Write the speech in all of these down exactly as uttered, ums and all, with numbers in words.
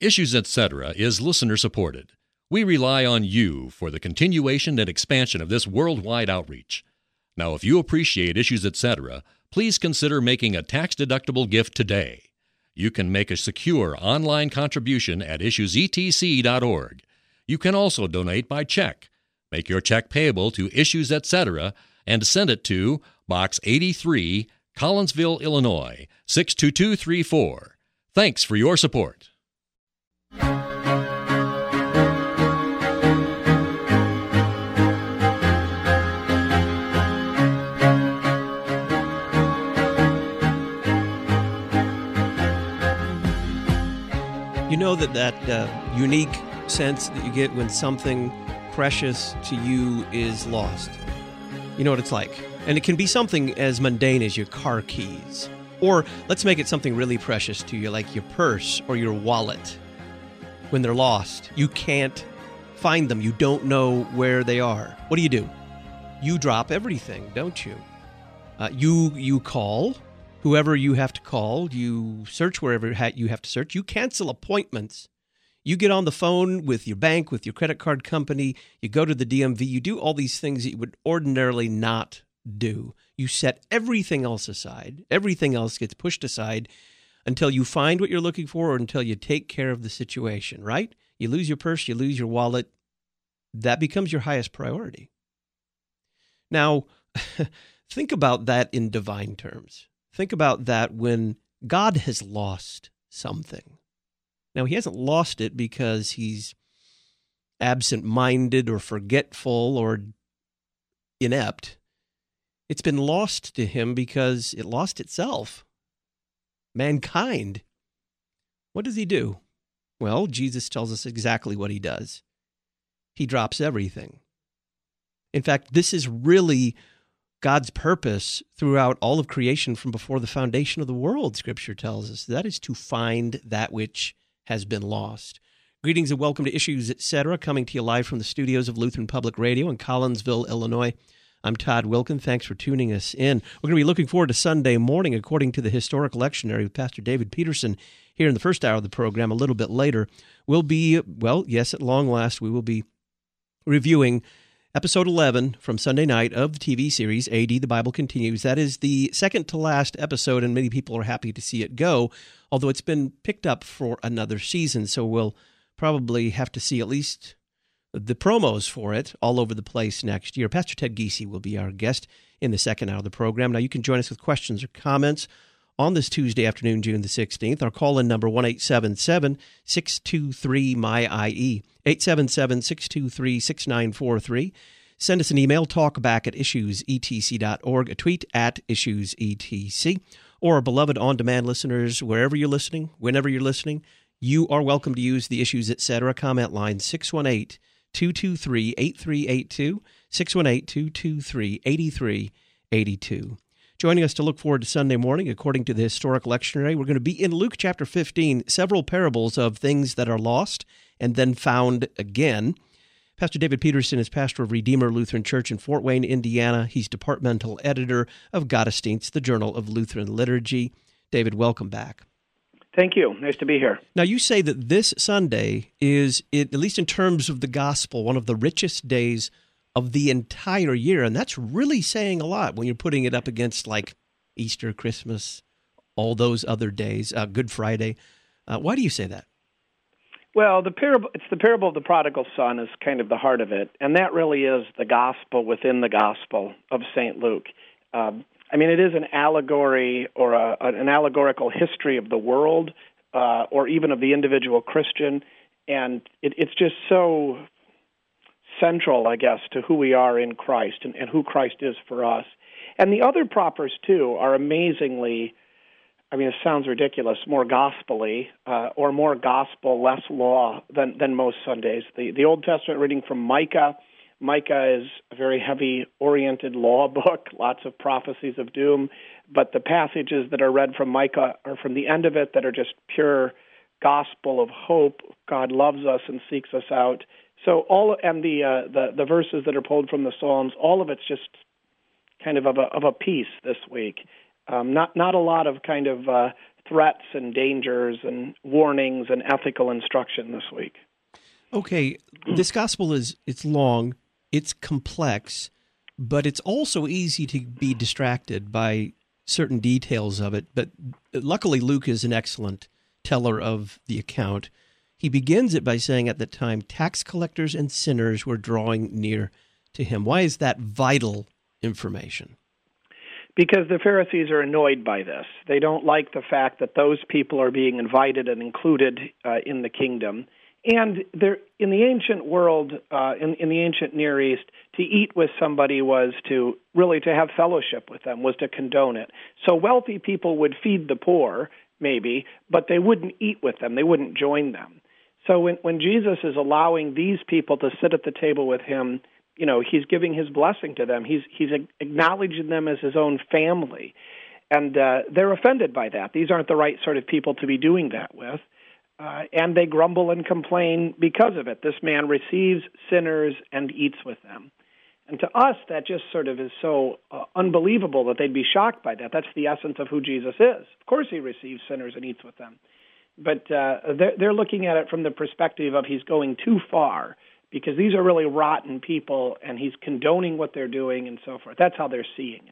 Issues Etc. is listener-supported. We rely on you for the continuation and expansion of this worldwide outreach. Now, if you appreciate Issues Etc., please consider making a tax-deductible gift today. You can make a secure online contribution at issues e t c dot org. You can also donate by check. Make your check payable to Issues Etc. and send it to Box eighty-three, Collinsville, Illinois, six two two three four. Thanks for your support. You know that that uh, unique sense that you get when something precious to you is lost. You know what it's like. And it can be something as mundane as your car keys. Or let's make it something really precious to you, like your purse or your wallet. When they're lost, you can't find them. You don't know where they are. What do you do? You drop everything, don't you? Uh, you you call whoever you have to call. You search wherever you have to search. You cancel appointments. You get on the phone with your bank, with your credit card company. You go to the D M V. You do all these things that you would ordinarily not do. You set everything else aside. Everything else gets pushed aside until you find what you're looking for or until you take care of the situation, right? You lose your purse, you lose your wallet. That becomes your highest priority. Now, think about that in divine terms. Think about that when God has lost something. Now, he hasn't lost it because he's absent-minded or forgetful or inept. It's been lost to him because it lost itself. Mankind. What does he do? Well, Jesus tells us exactly what he does. He drops everything. In fact, this is really God's purpose throughout all of creation from before the foundation of the world, Scripture tells us. That is to find that which has been lost. Greetings and welcome to Issues Etc., coming to you live from the studios of Lutheran Public Radio in Collinsville, Illinois. I'm Todd Wilkin. Thanks for tuning us in. We're going to be looking forward to Sunday morning, according to the Historic Lectionary with Pastor David Peterson here in the first hour of the program. A little bit later, we'll be, well, yes, at long last, we will be reviewing Episode eleven from Sunday night of the T V series, A D, The Bible Continues. That is the second to last episode, and many people are happy to see it go, although it's been picked up for another season, so we'll probably have to see at least the promos for it all over the place next year. Pastor Ted Giese will be our guest in the second hour of the program. Now, you can join us with questions or comments on this Tuesday afternoon, June the sixteenth. Our call-in number, one eight seven seven, six two three, M Y I E, eight seven seven, six two three, six nine four three. Send us an email, talkback at issues e t c dot org, a tweet at issues e t c, or our beloved on-demand listeners, wherever you're listening, whenever you're listening, you are welcome to use the Issues Etc. comment line, six one eight, two two three, eight three eight two, six one eight, two two three, eight three eight two. Joining us to look forward to Sunday morning, according to the Historic Lectionary, we're going to be in Luke chapter fifteen, several parables of things that are lost and then found again. Pastor David Peterson is pastor of Redeemer Lutheran Church in Fort Wayne, Indiana. He's departmental editor of Gottesdienst, the Journal of Lutheran Liturgy. David, welcome back. Thank you. Nice to be here. Now, you say that this Sunday is, at least in terms of the gospel, one of the richest days of the entire year, and that's really saying a lot when you're putting it up against, like, Easter, Christmas, all those other days, uh, Good Friday. Uh, why do you say that? Well, the parable, it's the parable of the prodigal son is kind of the heart of it, and that really is the gospel within the gospel of Saint Luke. Um, I mean, it is an allegory or a, an allegorical history of the world uh, or even of the individual Christian, and it, it's just so central, I guess, to who we are in Christ and, and who Christ is for us. And the other propers, too, are amazingly, I mean, it sounds ridiculous, more gospel-y, uh, or more gospel, less law than, than most Sundays. The, the Old Testament reading from Micah, Micah is a very heavy-oriented law book, lots of prophecies of doom, but the passages that are read from Micah are from the end of it that are just pure gospel of hope. God loves us and seeks us out. So all and the uh, the the verses that are pulled from the Psalms, all of it's just kind of of a, of a piece this week. Um, not not a lot of kind of uh, threats and dangers and warnings and ethical instruction this week. Okay, this gospel is it's long, it's complex, but it's also easy to be distracted by certain details of it. But luckily, Luke is an excellent teller of the account. He begins it by saying at the time, tax collectors and sinners were drawing near to him. Why is that vital information? Because the Pharisees are annoyed by this. They don't like the fact that those people are being invited and included uh, in the kingdom. And there, in the ancient world, uh, in, in the ancient Near East, to eat with somebody was to really to have fellowship with them, was to condone it. So wealthy people would feed the poor, maybe, but they wouldn't eat with them. They wouldn't join them. So when, when Jesus is allowing these people to sit at the table with him, you know, he's giving his blessing to them. He's he's acknowledging them as his own family. And uh, they're offended by that. These aren't the right sort of people to be doing that with. Uh, and they grumble and complain because of it. This man receives sinners and eats with them. And to us, that just sort of is so uh, unbelievable that they'd be shocked by that. That's the essence of who Jesus is. Of course he receives sinners and eats with them. But uh, they're, they're looking at it from the perspective of he's going too far because these are really rotten people and he's condoning what they're doing and so forth. That's how they're seeing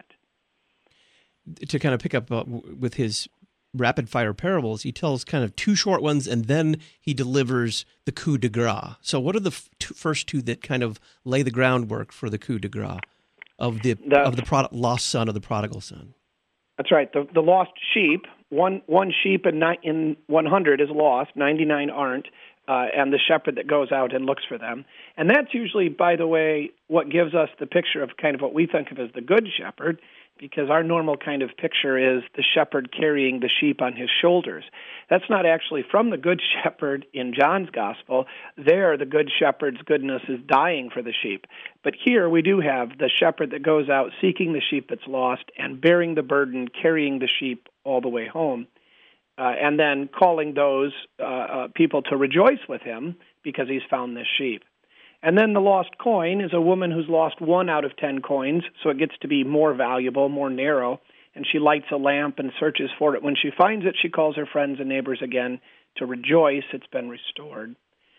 it. To kind of pick up uh, with his rapid-fire parables, he tells kind of two short ones, and then he delivers the coup de grace. So what are the f- two, first two that kind of lay the groundwork for the coup de grace of the, the of the prod- lost son of the prodigal son? That's right. The, the lost sheep, one one sheep in, ni- in one hundred is lost, ninety-nine aren't, uh, and the shepherd that goes out and looks for them. And that's usually, by the way, what gives us the picture of kind of what we think of as the good shepherd, because our normal kind of picture is the shepherd carrying the sheep on his shoulders. That's not actually from the good shepherd in John's gospel. There, the good shepherd's goodness is dying for the sheep. But here we do have the shepherd that goes out seeking the sheep that's lost and bearing the burden, carrying the sheep all the way home, uh, and then calling those uh, uh, people to rejoice with him because he's found this sheep. And then the lost coin is a woman who's lost one out of ten coins, so it gets to be more valuable, more narrow, and she lights a lamp and searches for it. When she finds it, she calls her friends and neighbors again to rejoice it's been restored.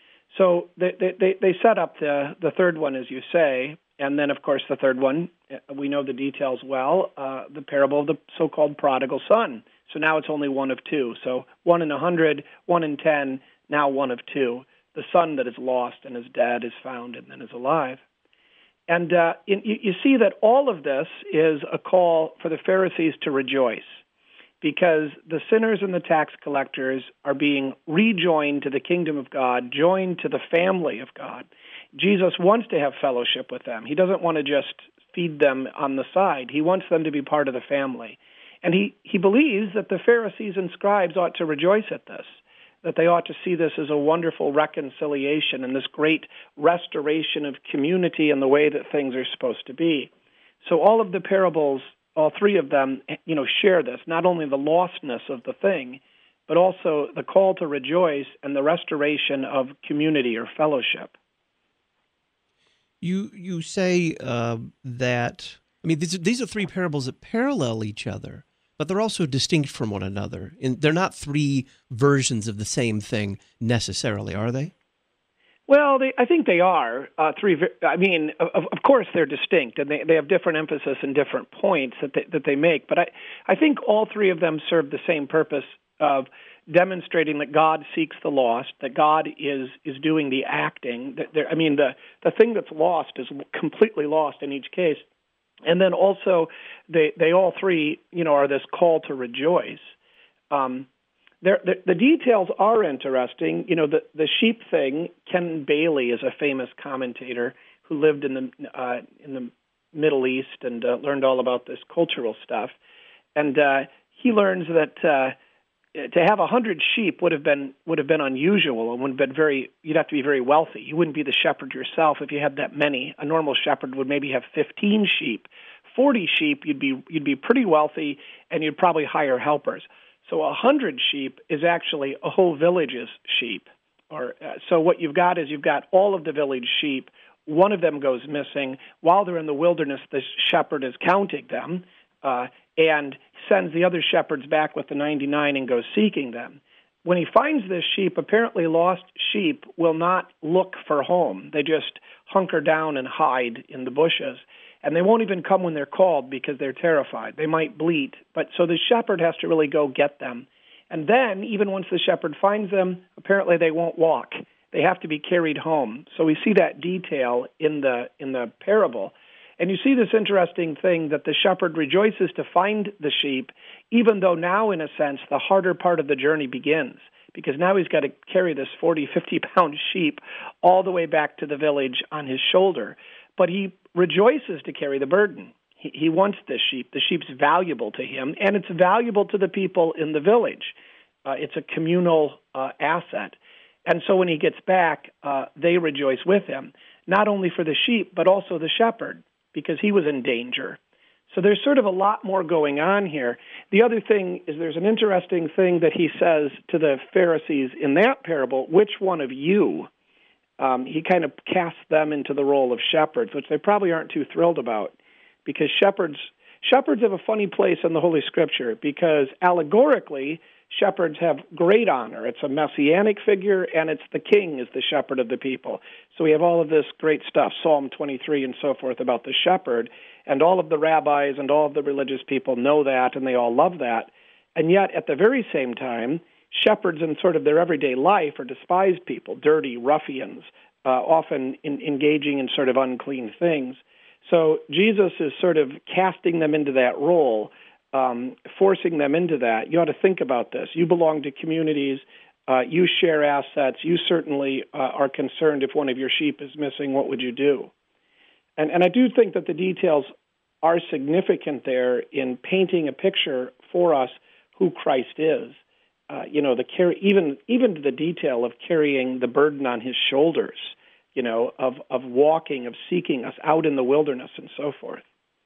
So they they, they set up the, the third one, as you say, and then, of course, the third one, we know the details well, uh, the parable of the so-called prodigal son. So now it's only one of two. So one in a hundred, one in ten, now one of two. The son that is lost and is dead is found and then is alive. And uh, in, you, you see that all of this is a call for the Pharisees to rejoice because the sinners and the tax collectors are being rejoined to the kingdom of God, joined to the family of God. Jesus wants to have fellowship with them. He doesn't want to just feed them on the side. He wants them to be part of the family. And he, he believes that the Pharisees and scribes ought to rejoice at this, that they ought to see this as a wonderful reconciliation and this great restoration of community and the way that things are supposed to be. So all of the parables, all three of them, you know, share this, not only the lostness of the thing, but also the call to rejoice and the restoration of community or fellowship. You you say uh, that, I mean, these are, these are three parables that parallel each other, but they're also distinct from one another. And they're not three versions of the same thing necessarily, are they? Well, they, I think they are. Uh, three. I mean, of, of course they're distinct, and they, they have different emphasis and different points that they, that they make. But I, I think all three of them serve the same purpose of demonstrating that God seeks the lost, that God is is doing the acting. That there, I mean, the the thing that's lost is completely lost in each case. And then also, they they all three, you know, are this call to rejoice. Um, there, the, the details are interesting. You know, the the sheep thing. Ken Bailey is a famous commentator who lived in the uh, in the Middle East and uh, learned all about this cultural stuff. And uh, he learns that uh, to have a hundred sheep would have been would have been unusual and would have been very. You'd have to be very wealthy. You wouldn't be the shepherd yourself if you had that many. A normal shepherd would maybe have fifteen sheep. Forty sheep, you'd be you'd be pretty wealthy, and you'd probably hire helpers. So a hundred sheep is actually a whole village's sheep. Or uh, so what you've got is you've got all of the village sheep. One of them goes missing. While they're in the wilderness, the shepherd is counting them. uh, and sends the other shepherds back with the ninety-nine and goes seeking them. When he finds this sheep, apparently lost sheep will not look for home. They just hunker down and hide in the bushes. And they won't even come when they're called because they're terrified. They might bleat. But so the shepherd has to really go get them. And then, even once the shepherd finds them, apparently they won't walk. They have to be carried home. So we see that detail in the in the parable. And you see this interesting thing that the shepherd rejoices to find the sheep, even though now, in a sense, the harder part of the journey begins. Because now he's got to carry this forty, fifty-pound sheep all the way back to the village on his shoulder. But he rejoices to carry the burden. He, he wants this sheep. The sheep's valuable to him, and it's valuable to the people in the village. Uh, it's a communal uh, asset. And so when he gets back, uh, they rejoice with him, not only for the sheep, but also the shepherd, because he was in danger. So there's sort of a lot more going on here. The other thing is there's an interesting thing that he says to the Pharisees in that parable, which one of you? Um, he kind of casts them into the role of shepherds, which they probably aren't too thrilled about, because shepherds shepherds have a funny place in the Holy Scripture, because allegorically, shepherds have great honor. It's a messianic figure, and it's the king is the shepherd of the people. So we have all of this great stuff, Psalm twenty-three and so forth, about the shepherd, and all of the rabbis and all of the religious people know that, and they all love that. And yet, at the very same time, shepherds in sort of their everyday life are despised people, dirty ruffians, uh, often in, engaging in sort of unclean things. So Jesus is sort of casting them into that role, um, forcing them into that. You ought to think about this. You belong to communities. Uh, you share assets. You certainly uh, are concerned if one of your sheep is missing. What would you do? And, and I do think that the details are significant there in painting a picture for us who Christ is. Uh, you know, the carry, even even to the detail of carrying the burden on his shoulders, you know, of, of walking, of seeking us out in the wilderness and so forth.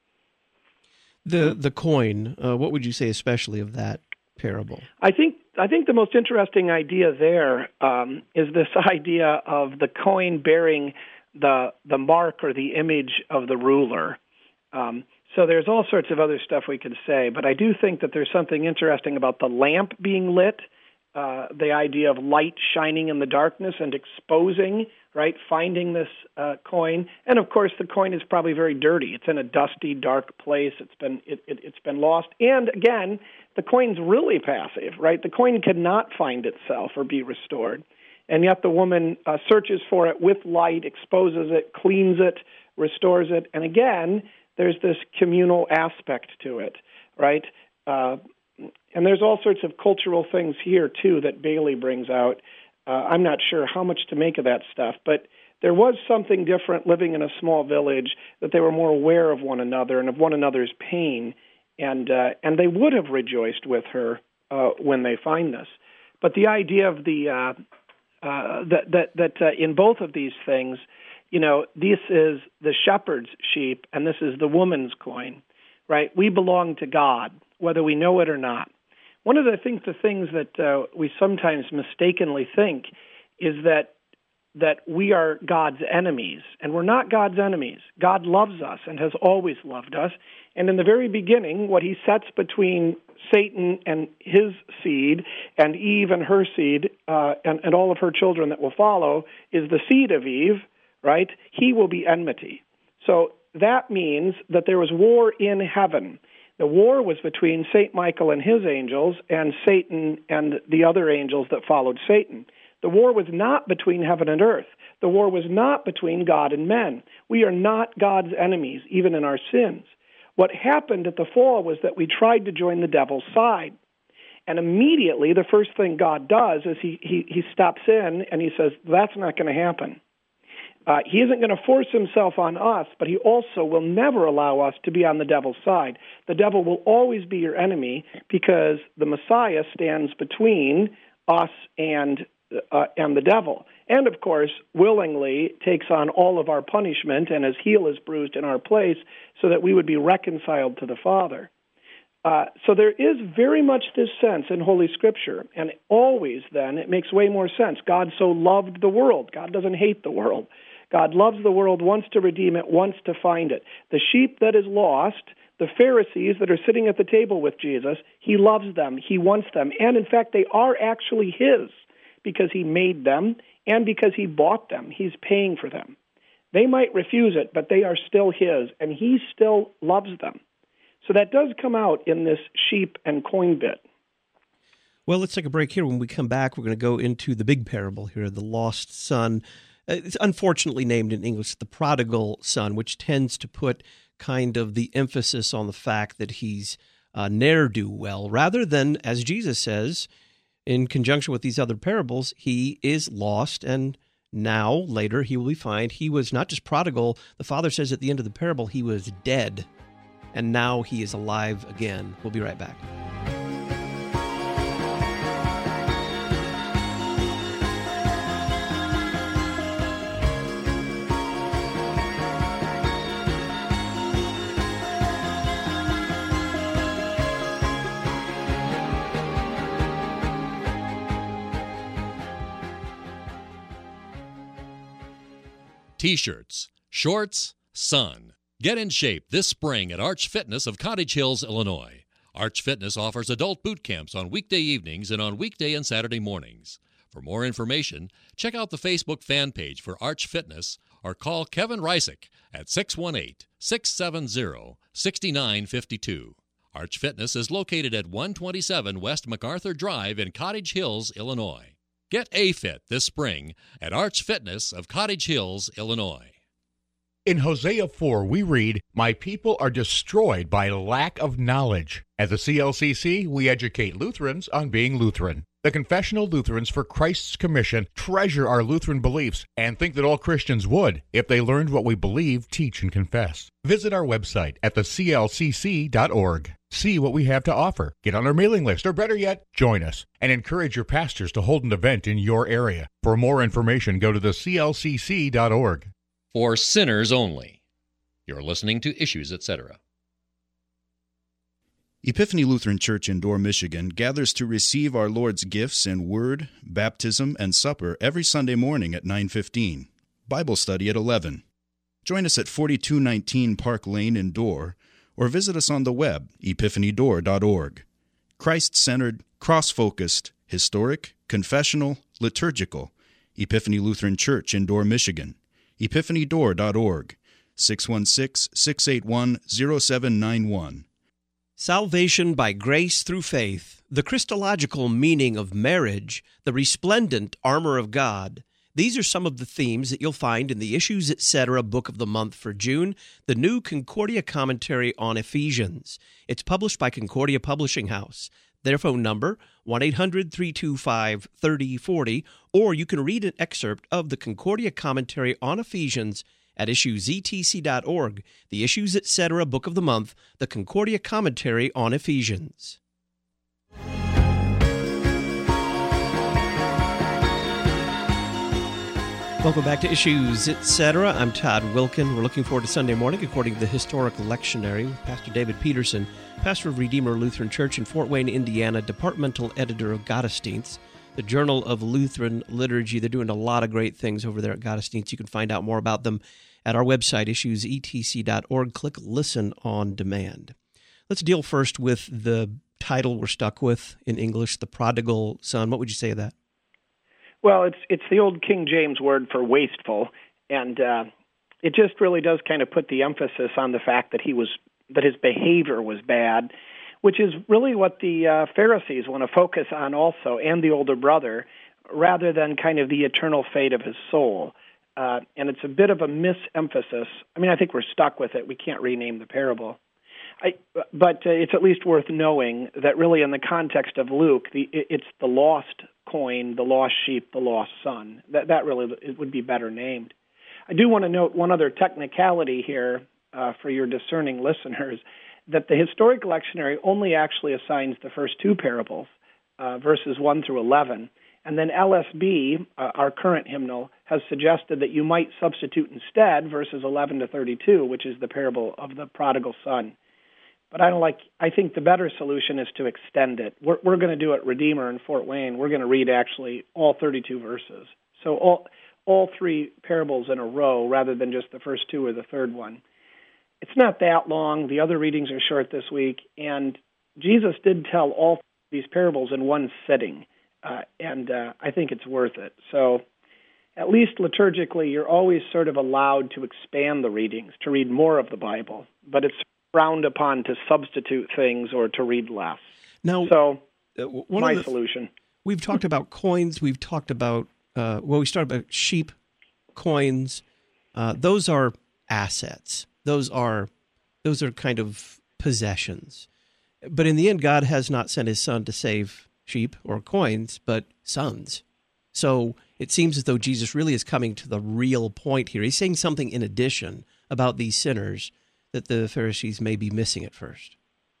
The the coin, uh, what would you say especially of that parable? I think I think the most interesting idea there um, is this idea of the coin bearing the the mark or the image of the ruler. Um, so there's all sorts of other stuff we could say, but I do think that there's something interesting about the lamp being lit, uh, the idea of light shining in the darkness and exposing, right, finding this uh, coin. And, of course, the coin is probably very dirty. It's in a dusty, dark place. It's been it, it, it's been lost. And, again, the coin's really passive, right? The coin cannot find itself or be restored. And yet the woman uh, searches for it with light, exposes it, cleans it, restores it. And, again, there's this communal aspect to it, right? Uh, and there's all sorts of cultural things here, too, that Bailey brings out. Uh, I'm not sure how much to make of that stuff, but there was something different living in a small village, that they were more aware of one another and of one another's pain, and uh, and they would have rejoiced with her uh, when they find this. But the idea of the uh, uh, that that, that uh, in both of these things, you know, this is the shepherd's sheep and this is the woman's coin, right? We belong to God, whether we know it or not. One of the things, the things that uh, we sometimes mistakenly think is that that we are God's enemies, and we're not God's enemies. God loves us and has always loved us. And in the very beginning, what he sets between Satan and his seed and Eve and her seed uh, and, and all of her children that will follow is the seed of Eve, right? He will be enmity. So that means that there was war in heaven. The war was between Saint Michael and his angels and Satan and the other angels that followed Satan. The war was not between heaven and earth. The war was not between God and men. We are not God's enemies, even in our sins. What happened at the fall was that we tried to join the devil's side. And immediately, the first thing God does is he, he, he steps in and he says, that's not going to happen. Uh, he isn't going to force himself on us, but he also will never allow us to be on the devil's side. The devil will always be your enemy because the Messiah stands between us and uh, and the devil. And, of course, willingly takes on all of our punishment, and his heel is bruised in our place so that we would be reconciled to the Father. Uh, so there is very much this sense in Holy Scripture, and always then it makes way more sense. God so loved the world. God doesn't hate the world. God loves the world, wants to redeem it, wants to find it. The sheep that is lost, the Pharisees that are sitting at the table with Jesus, he loves them, he wants them, and in fact, they are actually his because he made them and because he bought them. He's paying for them. They might refuse it, but they are still his, and he still loves them. So that does come out in this sheep and coin bit. Well, let's take a break here. When we come back, we're going to go into the big parable here, the lost son. It's unfortunately named in English the prodigal son, which tends to put kind of the emphasis on the fact that he's uh, ne'er-do-well, rather than, as Jesus says, in conjunction with these other parables, he is lost, and now, later, he will be found. He was not just prodigal. The Father says at the end of the parable, he was dead, and now he is alive again. We'll be right back. T-shirts, shorts, sun. Get in shape this spring at Arch Fitness of Cottage Hills, Illinois. Arch Fitness offers adult boot camps on weekday evenings and on weekday and Saturday mornings. For more information, check out the Facebook fan page for Arch Fitness or call Kevin Reisick at six one eight, six seven zero, six nine five two. Arch Fitness is located at one twenty-seven West MacArthur Drive in Cottage Hills, Illinois. Get A-Fit this spring at Arch Fitness of Cottage Hills, Illinois. In Hosea four, we read, "My people are destroyed by lack of knowledge." At the C L C C, we educate Lutherans on being Lutheran. The Confessional Lutherans for Christ's Commission treasure our Lutheran beliefs and think that all Christians would if they learned what we believe, teach, and confess. Visit our website at the c l c c dot org. See what we have to offer. Get on our mailing list, or better yet, join us, and encourage your pastors to hold an event in your area. For more information, go to the c l c c dot org. For sinners only. You're listening to Issues, et cetera. Epiphany Lutheran Church in Dorr, Michigan gathers to receive our Lord's gifts in Word, Baptism, and Supper every Sunday morning at nine fifteen. Bible study at eleven. Join us at forty-two nineteen Park Lane in Dorr, or visit us on the web, epiphany door dot org. Christ-centered, cross-focused, historic, confessional, liturgical. Epiphany Lutheran Church in Dorr, Michigan. epiphany door dot org. six one six, six eight one, zero seven nine one. Salvation by grace through faith, the Christological meaning of marriage, the resplendent armor of God. These are some of the themes that you'll find in the Issues, et cetera book of the month for June, the new Concordia commentary on Ephesians. It's published by Concordia Publishing House. Their phone number, one eight hundred, three two five, three oh four oh, or you can read an excerpt of the Concordia commentary on Ephesians at issues e t c dot org, the Issues, et cetera book of the month, the Concordia commentary on Ephesians. Welcome back to Issues, et cetera. I'm Todd Wilkin. We're looking forward to Sunday morning according to the Historic Lectionary with Pastor David Peterson, pastor of Redeemer Lutheran Church in Fort Wayne, Indiana, departmental editor of Gottesdienst, the Journal of Lutheran Liturgy. They're doing a lot of great things over there at Gottesdienst. You can find out more about them at our website, issues e t c dot org. Click Listen on Demand. Let's deal first with the title we're stuck with in English, The Prodigal Son. What would you say of that? Well, it's it's the old King James word for wasteful, and uh, it just really does kind of put the emphasis on the fact that he was that his behavior was bad, which is really what the uh, Pharisees want to focus on also, and the older brother, rather than kind of the eternal fate of his soul. Uh, and it's a bit of a misemphasis. I mean, I think we're stuck with it. We can't rename the parable. I, but uh, it's at least worth knowing that really in the context of Luke, the, it's the lost coin, the lost sheep, the lost son. That, that really it would be better named. I do want to note one other technicality here uh, for your discerning listeners, that the Historic Lectionary only actually assigns the first two parables, uh, verses one through eleven. And then L S B, uh, our current hymnal, has suggested that you might substitute instead verses eleven to thirty-two, which is the parable of the prodigal son. But I don't like. I think the better solution is to extend it. We're, we're going to do it Redeemer in Fort Wayne. We're going to read actually all thirty-two verses. So all all three parables in a row rather than just the first two or the third one. it's not that long. The other readings are short this week, and Jesus did tell all these parables in one sitting, uh, and uh, I think it's worth it. So at least liturgically, you're always sort of allowed to expand the readings, to read more of the Bible, but it's frowned upon to substitute things or to read less. Now, so uh, one my of the, solution. We've talked about coins. We've talked about, uh, well, we started about sheep, coins. Uh, those are assets. Those are those are kind of possessions. But in the end, God has not sent his son to save sheep or coins, but sons. So it seems as though Jesus really is coming to the real point here. He's saying something in addition about these sinners that the Pharisees may be missing at first.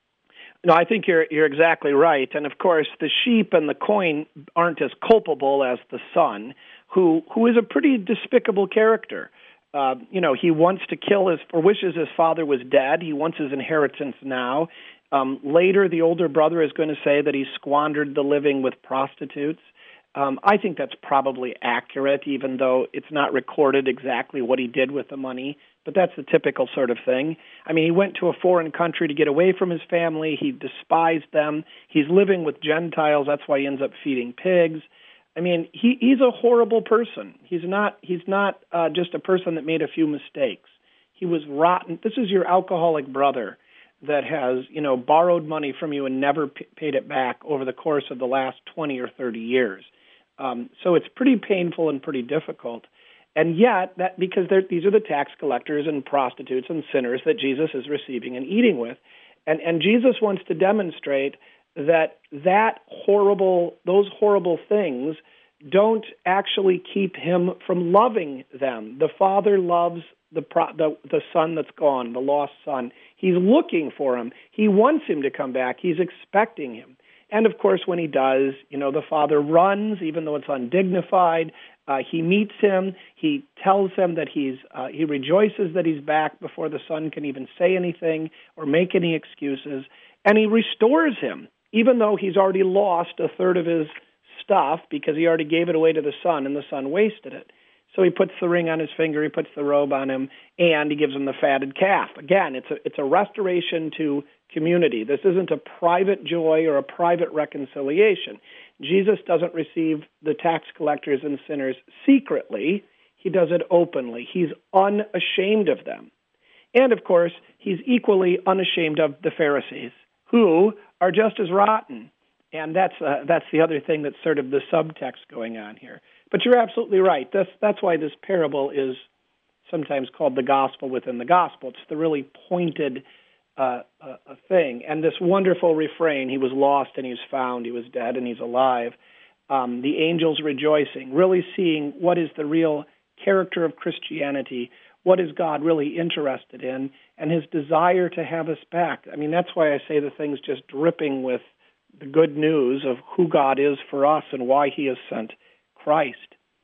No, I think you're you're exactly right. And of course, the sheep and the coin aren't as culpable as the son, who who is a pretty despicable character. Uh, you know, he wants to kill his, or wishes his father was dead. He wants his inheritance now. Um, later, the older brother is going to say that he squandered the living with prostitutes. Um, I think that's probably accurate, even though it's not recorded exactly what he did with the money. But that's the typical sort of thing. I mean, he went to a foreign country to get away from his family. He despised them. He's living with Gentiles. That's why he ends up feeding pigs. I mean, he, he's a horrible person. He's not. He's not uh, just a person that made a few mistakes. He was rotten. This is your alcoholic brother that has, you know, borrowed money from you and never p- paid it back over the course of the last twenty or thirty years. Um, so it's pretty painful and pretty difficult. And yet, that because these are the tax collectors and prostitutes and sinners that Jesus is receiving and eating with. And, and Jesus wants to demonstrate that that horrible, those horrible things don't actually keep him from loving them. The Father loves the, the the son that's gone, the lost son. He's looking for him. He wants him to come back. He's expecting him. And of course, when he does, you know, the Father runs, even though it's undignified. Uh, he meets him. He tells him that he's, uh, he rejoices that he's back before the son can even say anything or make any excuses. And he restores him, even though he's already lost a third of his stuff because he already gave it away to the son and the son wasted it. So he puts the ring on his finger, he puts the robe on him, and he gives him the fatted calf. Again, it's a, it's a restoration to community. This isn't a private joy or a private reconciliation. Jesus doesn't receive the tax collectors and sinners secretly. He does it openly. He's unashamed of them. And, of course, he's equally unashamed of the Pharisees, who are just as rotten. And that's uh, that's the other thing that's sort of the subtext going on here. But you're absolutely right. That's, that's why this parable is sometimes called the gospel within the gospel. It's the really pointed uh, uh, thing. And this wonderful refrain, he was lost and he was found, he was dead and he's alive. Um, the angels rejoicing, really seeing what is the real character of Christianity, what is God really interested in, and his desire to have us back. I mean, that's why I say the thing's just dripping with the good news of who God is for us and why he has sent Christ.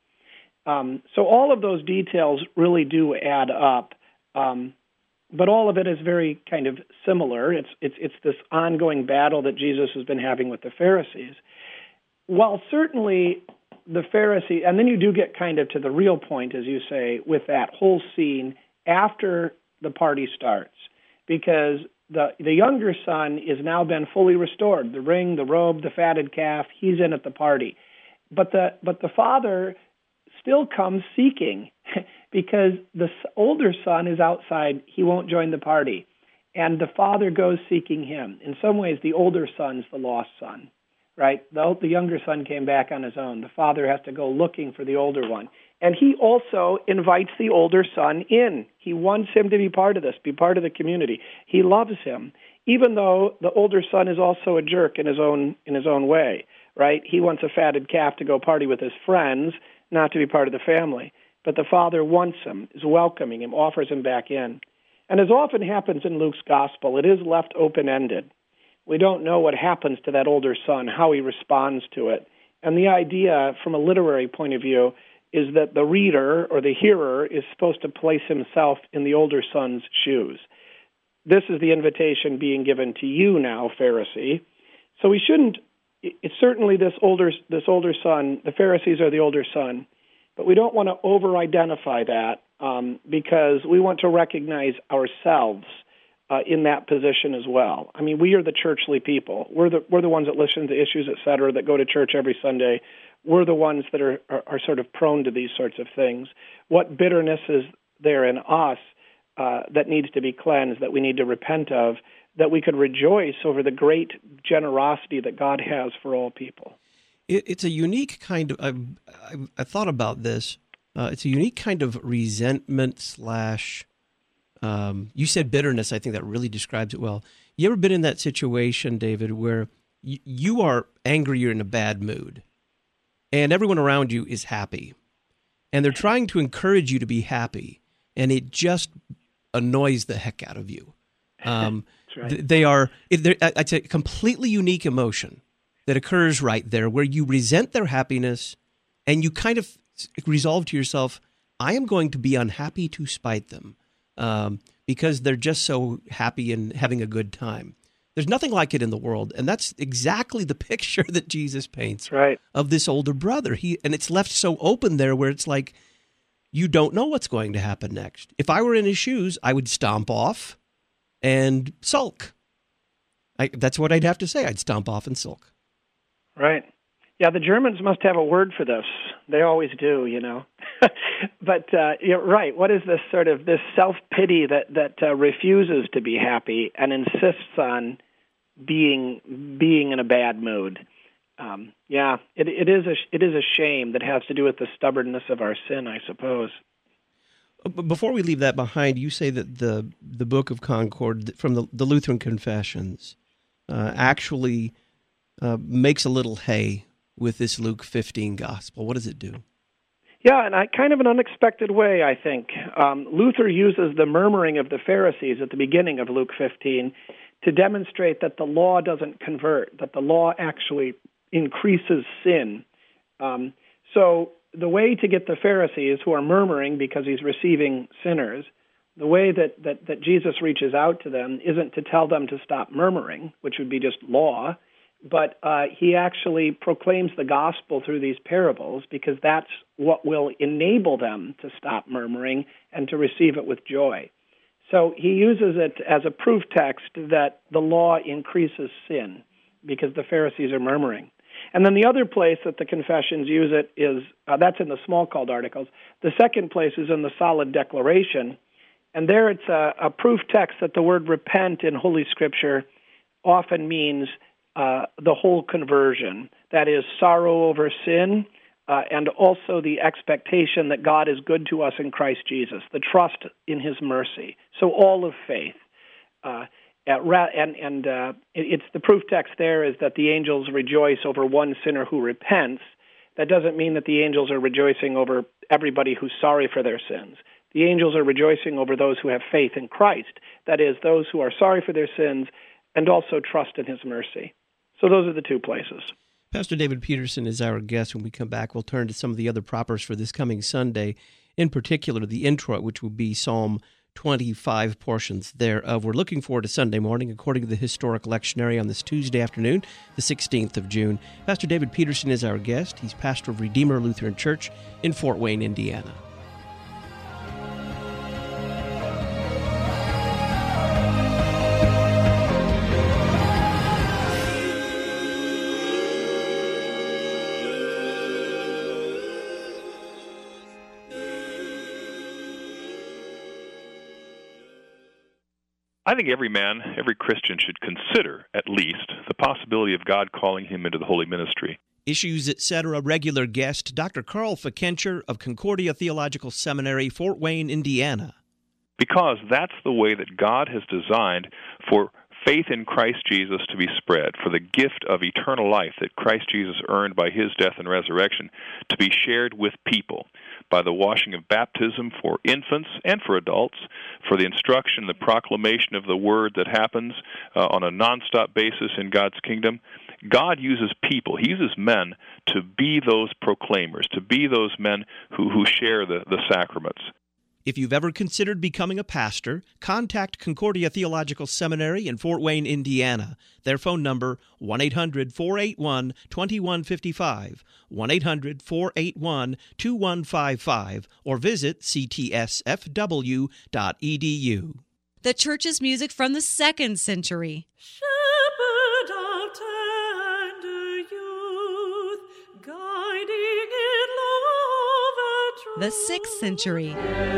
Um, so all of those details really do add up, um, but all of it is very kind of similar. It's it's it's this ongoing battle that Jesus has been having with the Pharisees. While certainly the Pharisee, and then you do get kind of to the real point, as you say, with that whole scene after the party starts, because the the younger son is now been fully restored. The ring, the robe, the fatted calf, he's in at the party. But the but the father still comes seeking because the older son is outside. He won't join the party. And the father goes seeking him. In some ways, the older son's the lost son, right? The, the younger son came back on his own. The father has to go looking for the older one. And he also invites the older son in. He wants him to be part of this, be part of the community. He loves him, even though the older son is also a jerk in his own in his own way, right? He wants a fatted calf to go party with his friends, not to be part of the family. But the father wants him, is welcoming him, offers him back in. And as often happens in Luke's gospel, it is left open-ended. We don't know what happens to that older son, how he responds to it. And the idea, from a literary point of view, is that the reader or the hearer is supposed to place himself in the older son's shoes. This is the invitation being given to you now, Pharisee. So we shouldn't, it's certainly this older this older son, the Pharisees are the older son, but we don't want to over-identify that um, because we want to recognize ourselves uh, in that position as well. I mean, we are the churchly people. We're the we're the ones that listen to issues, et cetera, that go to church every Sunday. We're the ones that are, are, are sort of prone to these sorts of things. What bitterness is there in us uh, that needs to be cleansed, that we need to repent of, that we could rejoice over the great generosity that God has for all people? It, it's a unique kind of, I've, I've, I thought about this, uh, it's a unique kind of resentment slash, um, you said bitterness, I think that really describes it well. You ever been in that situation, David, where y- you are angry, you're in a bad mood, and everyone around you is happy, and they're trying to encourage you to be happy, and it just annoys the heck out of you. Um, That's right. th- they are, it, it's a completely unique emotion that occurs right there where you resent their happiness and you kind of resolve to yourself, I am going to be unhappy to spite them um, because they're just so happy and having a good time. There's nothing like it in the world, and that's exactly the picture that Jesus paints right. of this older brother. He and it's left so open there where it's like you don't know what's going to happen next. If I were in his shoes, I would stomp off and sulk. I, that's what I'd have to say. I'd stomp off and sulk. Right. Yeah, the Germans must have a word for this. They always do, you know. But uh, you're right. What is this sort of this self-pity that that uh, refuses to be happy and insists on being being in a bad mood? Um, yeah, it, it is a it is a shame that has to do with the stubbornness of our sin, I suppose. But before we leave that behind, you say that the the Book of Concord from the, the Lutheran Confessions uh, actually uh, makes a little hay with this Luke fifteen gospel. What does it do? Yeah, in a kind of an unexpected way, I think. Um, Luther uses the murmuring of the Pharisees at the beginning of Luke fifteen to demonstrate that the law doesn't convert, that the law actually increases sin. Um, so the way to get the Pharisees, who are murmuring because he's receiving sinners, the way that, that, that Jesus reaches out to them isn't to tell them to stop murmuring, which would be just law, but uh, he actually proclaims the gospel through these parables because that's what will enable them to stop murmuring and to receive it with joy. So he uses it as a proof text that the law increases sin because the Pharisees are murmuring. And then the other place that the confessions use it is, uh, that's in the Smalcald articles. The second place is in the Solid Declaration, and there it's a, a proof text that the word repent in Holy Scripture often means Uh, the whole conversion, that is sorrow over sin, uh, and also the expectation that God is good to us in Christ Jesus, the trust in his mercy. So all of faith. Uh, and and uh, it's the proof text there is that the angels rejoice over one sinner who repents. That doesn't mean that the angels are rejoicing over everybody who's sorry for their sins. The angels are rejoicing over those who have faith in Christ, that is, those who are sorry for their sins and also trust in his mercy. So those are the two places. Pastor David Peterson is our guest. When we come back, we'll turn to some of the other propers for this coming Sunday, in particular the introit, which will be Psalm twenty-five portions thereof. We're looking forward to Sunday morning, according to the Historic Lectionary, on this Tuesday afternoon, the sixteenth of June. Pastor David Peterson is our guest. He's pastor of Redeemer Lutheran Church in Fort Wayne, Indiana. I think every man, every Christian should consider, at least, the possibility of God calling him into the holy ministry. Issues, et cetera. Regular guest, Doctor Carl Fikencher of Concordia Theological Seminary, Fort Wayne, Indiana. Because that's the way that God has designed for faith in Christ Jesus to be spread, for the gift of eternal life that Christ Jesus earned by his death and resurrection to be shared with people by the washing of baptism for infants and for adults, for the instruction, the proclamation of the word that happens uh, on a nonstop basis in God's kingdom. God uses people, he uses men to be those proclaimers, to be those men who, who share the, the sacraments. If you've ever considered becoming a pastor, contact Concordia Theological Seminary in Fort Wayne, Indiana. Their phone number, one eight hundred, four eight one, two one five five, one eight hundred, four eight one, two one five five, or visit c t s f w dot e d u. The church's music from the second century. Shepherd of tender youth, guiding in love and truth. The sixth century.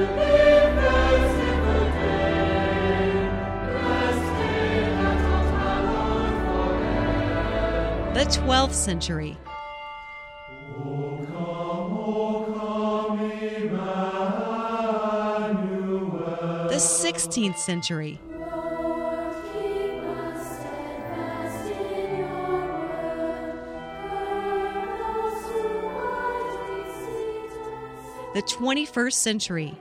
The twelfth century. The sixteenth century. The twenty-first century.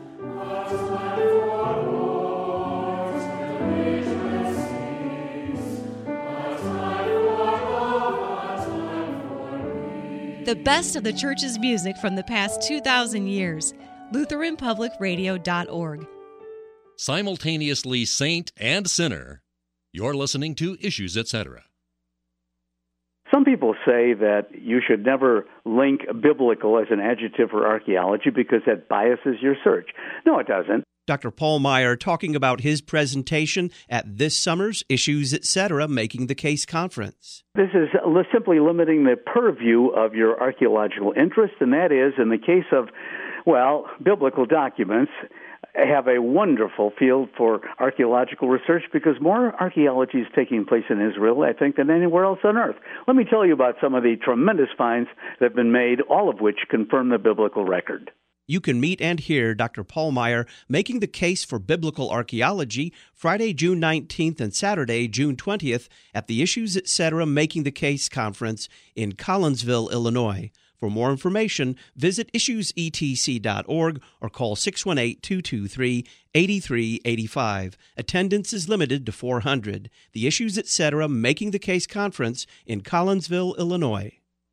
The best of the church's music from the past two thousand years. Lutheran Public Radio dot org. Simultaneously saint and sinner. You're listening to Issues, et cetera. Some people say that you should never link biblical as an adjective for archaeology because that biases your search. No, it doesn't. Doctor Paul Meier talking about his presentation at this summer's Issues, et cetera. Making the Case Conference. This is simply limiting the purview of your archaeological interest, and that is, in the case of, well, biblical documents, have a wonderful field for archaeological research because more archaeology is taking place in Israel, I think, than anywhere else on earth. Let me tell you about some of the tremendous finds that have been made, all of which confirm the biblical record. You can meet and hear Doctor Paul Meier making the case for biblical archaeology Friday, June nineteenth and Saturday, June twentieth at the Issues, et cetera. Making the Case Conference in Collinsville, Illinois. For more information, visit issues e t c dot org or call six one eight, two two three, eight three eight five. Attendance is limited to four hundred. The Issues, et cetera. Making the Case Conference in Collinsville, Illinois.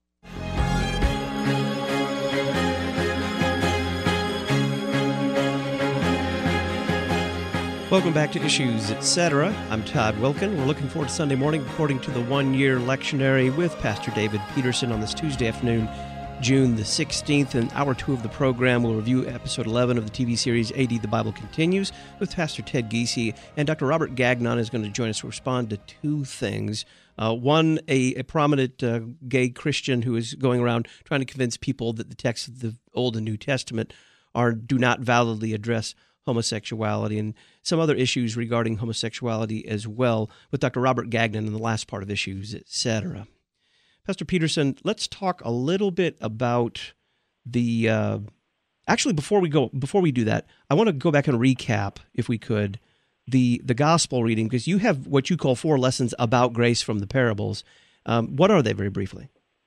Welcome back to Issues, et cetera. I'm Todd Wilkin. We're looking forward to Sunday morning according to the one-year lectionary with Pastor David Peterson on this Tuesday afternoon, June the sixteenth. In hour two of the program, we'll review episode eleven of the T V series A D The Bible Continues with Pastor Ted Giese, and Doctor Robert Gagnon is going to join us to respond to two things. Uh, one, a, a prominent uh, gay Christian who is going around trying to convince people that the texts of the Old and New Testament are do not validly address homosexuality, and some other issues regarding homosexuality as well with Doctor Robert Gagnon in the last part of Issues, et cetera. Pastor Peterson, let's talk a little bit about the. Uh, actually, before we go, before we do that, I want to go back and recap, if we could, the the gospel reading, because you have what you call four lessons about grace from the parables. Um, what are they, very briefly?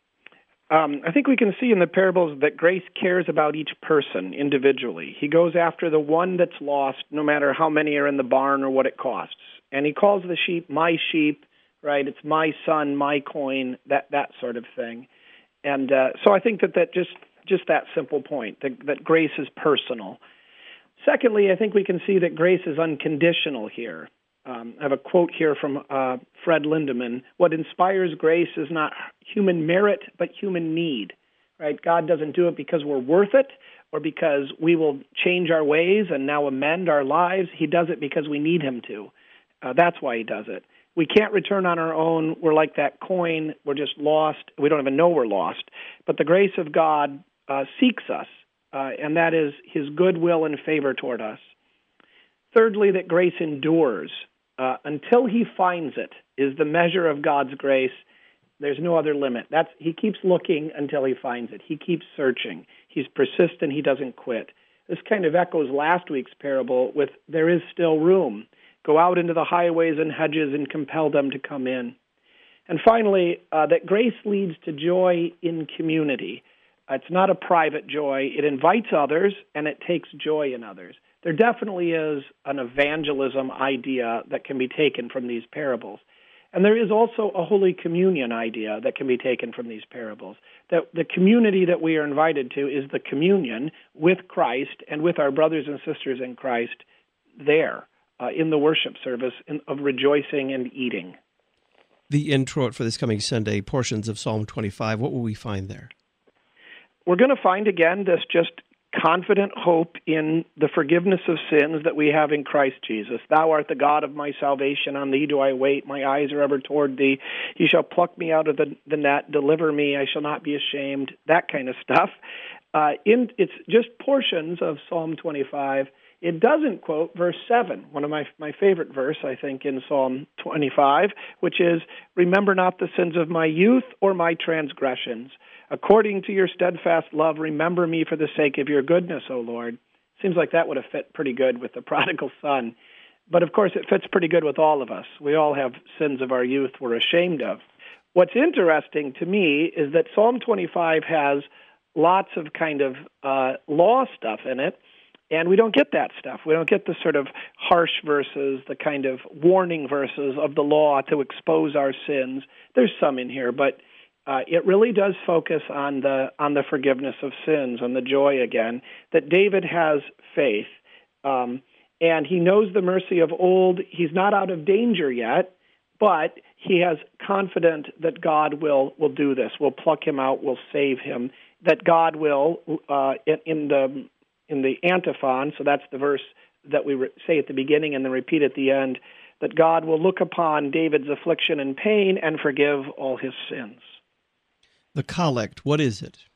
Um, I think we can see in the parables that grace cares about each person individually. He goes after the one that's lost, no matter how many are in the barn or what it costs. And he calls the sheep my sheep, right? It's my son, my coin, that that sort of thing. And uh, so I think that, that just, just that simple point, that, that grace is personal. Secondly, I think we can see that grace is unconditional here. Um, I have a quote here from uh, Fred Lindemann. What inspires grace is not human merit, but human need. Right? God doesn't do it because we're worth it or because we will change our ways and now amend our lives. He does it because we need him to. Uh, that's why he does it. We can't return on our own. We're like that coin. We're just lost. We don't even know we're lost. But the grace of God uh, seeks us, uh, and that is his goodwill and favor toward us. Thirdly, that grace endures. Uh, until he finds it is the measure of God's grace. There's no other limit. That's he keeps looking until he finds it. He keeps searching. He's persistent. He doesn't quit. This kind of echoes last week's parable with there is still room. Go out into the highways and hedges and compel them to come in. And finally, uh, that grace leads to joy in community. Uh, it's not a private joy. It invites others, and it takes joy in others. There definitely is an evangelism idea that can be taken from these parables. And there is also a Holy Communion idea that can be taken from these parables, that the community that we are invited to is the communion with Christ and with our brothers and sisters in Christ there uh, in the worship service in, of rejoicing and eating. The introit for this coming Sunday, portions of Psalm twenty-five, what will we find there? We're going to find again this just confident hope in the forgiveness of sins that we have in Christ Jesus. Thou art the God of my salvation, on thee do I wait, my eyes are ever toward thee. You shall pluck me out of the, the net, deliver me, I shall not be ashamed, that kind of stuff. Uh, in, it's just portions of Psalm twenty-five. It doesn't quote verse seven, one of my, my favorite verse, I think, in Psalm twenty-five, which is, remember not the sins of my youth or my transgressions. According to your steadfast love, remember me for the sake of your goodness, O Lord. Seems like that would have fit pretty good with the prodigal son. But, of course, it fits pretty good with all of us. We all have sins of our youth we're ashamed of. What's interesting to me is that Psalm twenty-five has lots of kind of uh, law stuff in it, and we don't get that stuff. We don't get the sort of harsh verses, the kind of warning verses of the law to expose our sins. There's some in here, but Uh, it really does focus on the on the forgiveness of sins, on the joy again, that David has faith, um, and he knows the mercy of old. He's not out of danger yet, but he has confidence that God will, will do this, will pluck him out, will save him, that God will, uh, in, in the in the antiphon, so that's the verse that we re- say at the beginning and then repeat at the end, that God will look upon David's affliction and pain and forgive all his sins. The collect, what is it?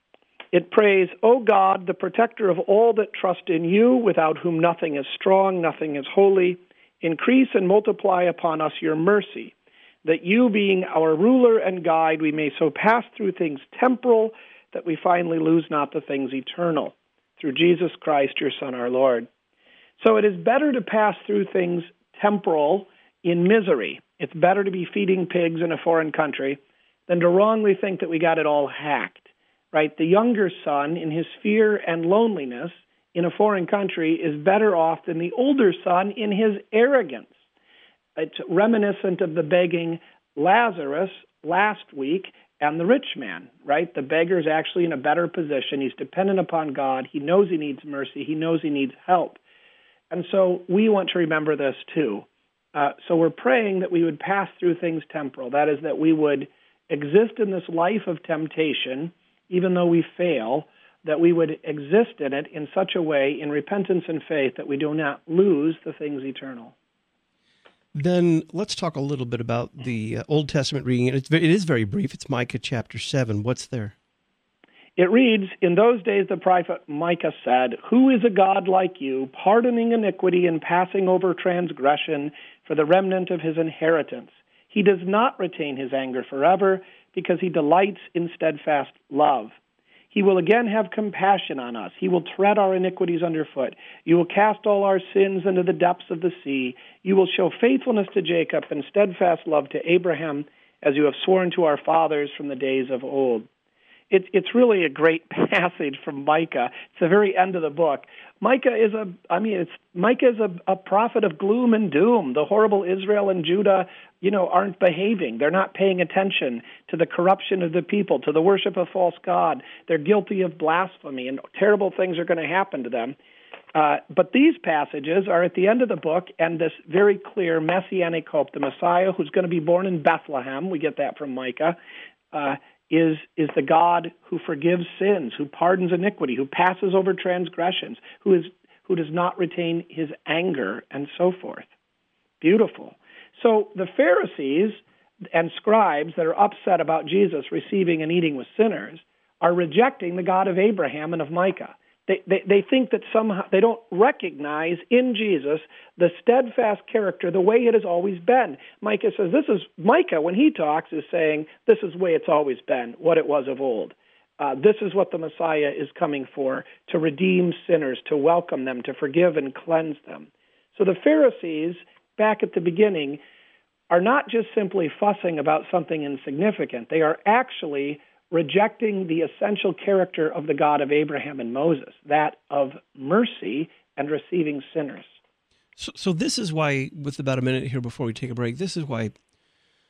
It prays, O God, the protector of all that trust in you, without whom nothing is strong, nothing is holy, increase and multiply upon us your mercy, that you, being our ruler and guide, we may so pass through things temporal that we finally lose not the things eternal, through Jesus Christ, your Son, our Lord. So it is better to pass through things temporal in misery. It's better to be feeding pigs in a foreign country than to wrongly think that we got it all hacked, right? The younger son, in his fear and loneliness in a foreign country, is better off than the older son in his arrogance. It's reminiscent of the begging Lazarus last week and the rich man, right? The beggar's actually in a better position. He's dependent upon God. He knows he needs mercy. He knows he needs help. And so we want to remember this too. Uh, so we're praying that we would pass through things temporal. That is, that we would exist in this life of temptation, even though we fail, that we would exist in it in such a way, in repentance and faith, that we do not lose the things eternal. Then let's talk a little bit about the uh, Old Testament reading. It's, it is very brief. It's Micah chapter seven. What's there? It reads, in those days the prophet Micah said, who is a God like you, pardoning iniquity and passing over transgression for the remnant of his inheritance? He does not retain his anger forever, because he delights in steadfast love. He will again have compassion on us. He will tread our iniquities underfoot. You will cast all our sins into the depths of the sea. You will show faithfulness to Jacob and steadfast love to Abraham, as you have sworn to our fathers from the days of old. It's it's really a great passage from Micah. It's the very end of the book. Micah is a, I mean, it's Micah is a, a prophet of gloom and doom. The horrible Israel and Judah, you know, aren't behaving. They're not paying attention to the corruption of the people, to the worship of false god. They're guilty of blasphemy, and terrible things are going to happen to them. Uh, but these passages are at the end of the book, and this very clear messianic hope, the Messiah who's going to be born in Bethlehem, we get that from Micah, uh, is is the God who forgives sins, who pardons iniquity, who passes over transgressions, who is who does not retain his anger, and so forth. Beautiful. So the Pharisees and scribes that are upset about Jesus receiving and eating with sinners are rejecting the God of Abraham and of Micah. They, they, they think that somehow they don't recognize in Jesus the steadfast character, the way it has always been. Micah says this is, Micah, when he talks, is saying this is the way it's always been, what it was of old. Uh, this is what the Messiah is coming for, to redeem sinners, to welcome them, to forgive and cleanse them. So the Pharisees, back at the beginning, are not just simply fussing about something insignificant. They are actually rejecting the essential character of the God of Abraham and Moses, that of mercy and receiving sinners. So, so this is why, with about a minute here before we take a break, this is why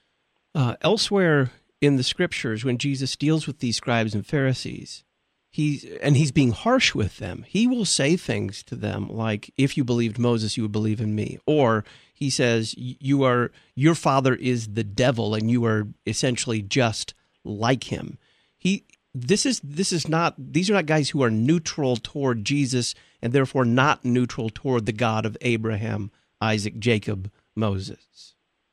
Uh, elsewhere in the Scriptures, when Jesus deals with these scribes and Pharisees, he's, and he's being harsh with them, he will say things to them like, if you believed Moses, you would believe in me. Or he says, you are your father is the devil, and you are essentially just like him. He this is this is not these are not guys who are neutral toward Jesus and therefore not neutral toward the God of Abraham, Isaac, Jacob, Moses.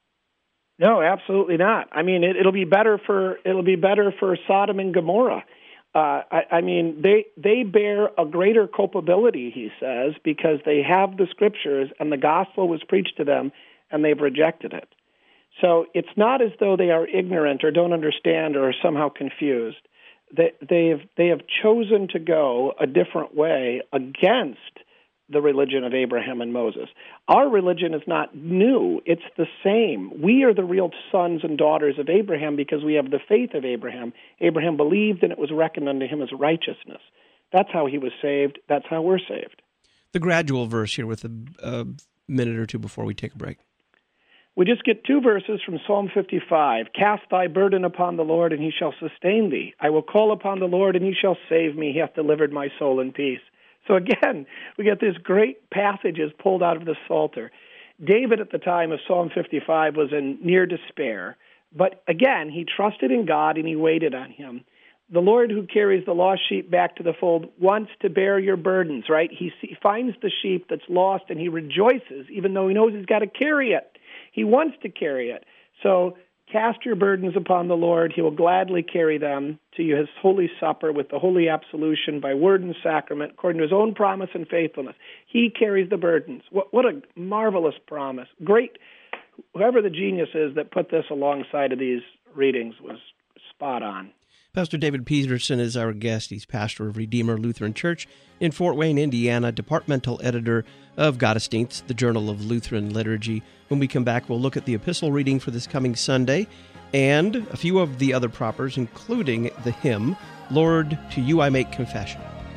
No, absolutely not. I mean, it, it'll be better for it'll be better for Sodom and Gomorrah. Uh, I, I mean, they they bear a greater culpability, he says, because they have the Scriptures and the gospel was preached to them, and they've rejected it. So it's not as though they are ignorant or don't understand or are somehow confused. They, they've they have chosen to go a different way against the religion of Abraham and Moses. Our religion is not new. It's the same. We are the real sons and daughters of Abraham because we have the faith of Abraham. Abraham believed, and it was reckoned unto him as righteousness. That's how he was saved. That's how we're saved. The gradual verse here with a, a minute or two before we take a break. We just get two verses from Psalm fifty-five. Cast thy burden upon the Lord, and he shall sustain thee. I will call upon the Lord, and he shall save me. He hath delivered my soul in peace. So again, we get these great passages pulled out of the Psalter. David at the time of Psalm fifty-five was in near despair. But again, he trusted in God, and he waited on him. The Lord who carries the lost sheep back to the fold wants to bear your burdens, right? He, he finds the sheep that's lost, and he rejoices, even though he knows he's got to carry it. He wants to carry it. So cast your burdens upon the Lord. He will gladly carry them to you, his holy supper with the holy absolution by word and sacrament, according to his own promise and faithfulness. He carries the burdens. What, what a marvelous promise. Great. Whoever the genius is that put this alongside of these readings was spot on. Pastor David Peterson is our guest. He's pastor of Redeemer Lutheran Church in Fort Wayne, Indiana, departmental editor of Gottesdienst, the Journal of Lutheran Liturgy. When we come back, we'll look at the epistle reading for this coming Sunday and a few of the other propers, including the hymn, Lord, to you I make confession.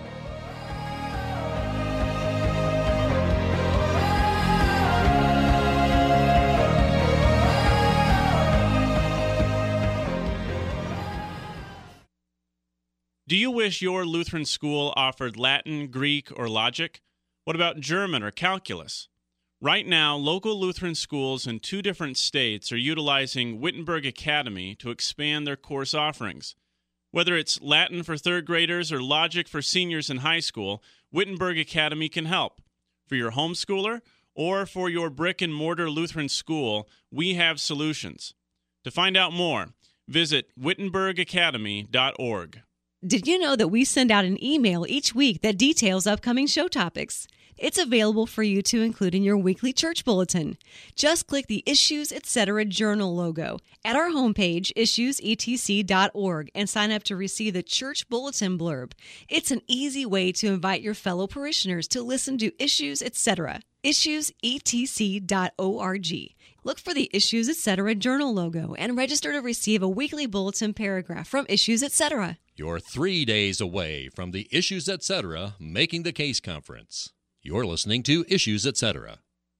Do you wish your Lutheran school offered Latin, Greek, or logic? What about German or calculus? Right now, local Lutheran schools in two different states are utilizing Wittenberg Academy to expand their course offerings. Whether it's Latin for third graders or logic for seniors in high school, Wittenberg Academy can help. For your homeschooler or for your brick-and-mortar Lutheran school, we have solutions. To find out more, visit wittenberg academy dot org. Did you know that we send out an email each week that details upcoming show topics? It's available for you to include in your weekly church bulletin. Just click the Issues, et cetera journal logo at our homepage, issues e t c dot org, and sign up to receive the church bulletin blurb. It's an easy way to invite your fellow parishioners to listen to Issues, et cetera. issues e t c dot org. Look for the Issues, et cetera journal logo and register to receive a weekly bulletin paragraph from Issues, et cetera. You're three days away from the Issues, et cetera Making the Case Conference. You're listening to Issues, et cetera.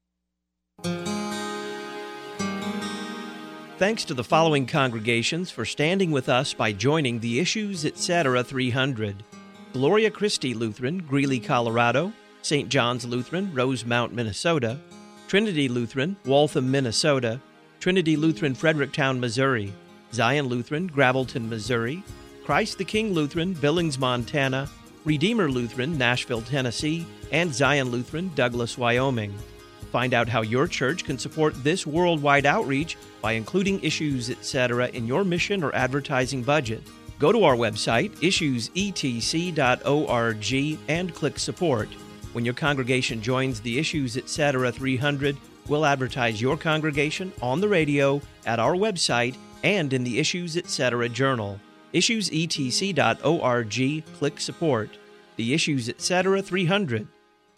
Thanks to the following congregations for standing with us by joining the Issues, et cetera three hundred. Gloria Christi Lutheran, Greeley, Colorado. Saint John's Lutheran, Rosemount, Minnesota. Trinity Lutheran, Waltham, Minnesota. Trinity Lutheran, Fredericktown, Missouri. Zion Lutheran, Gravelton, Missouri. Christ the King Lutheran, Billings, Montana. Redeemer Lutheran, Nashville, Tennessee. And Zion Lutheran, Douglas, Wyoming. Find out how your church can support this worldwide outreach by including Issues, et cetera in your mission or advertising budget. Go to our website, issues e t c dot org, and click Support. When your congregation joins the Issues, et cetera three hundred, we'll advertise your congregation on the radio, at our website, and in the Issues, et cetera journal. issues e t c dot org, click Support. The Issues, et cetera three hundred.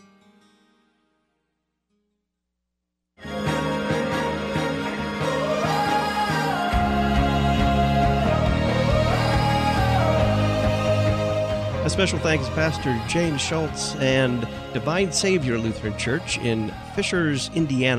A special thanks to Pastor James Schultz and Divine Savior Lutheran Church in Fishers, Indiana,